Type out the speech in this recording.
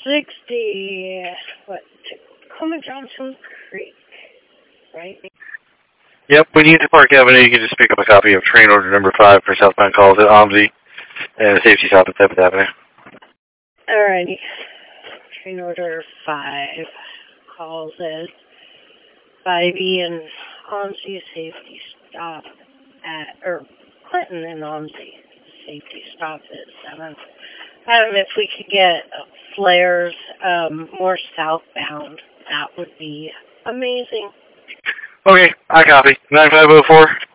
60, Tacoma Johnson Creek, right? Yep, when you get to Park Avenue, you can just pick up a copy of train order number 5 for southbound calls at OMSI and a safety stop at 7th Avenue. Alrighty. Train order 5 calls at 5E and OMSI safety stop or Clinton and OMSI safety stop at 7th. If we could get flares more southbound, that would be amazing. Okay, I copy. 9504.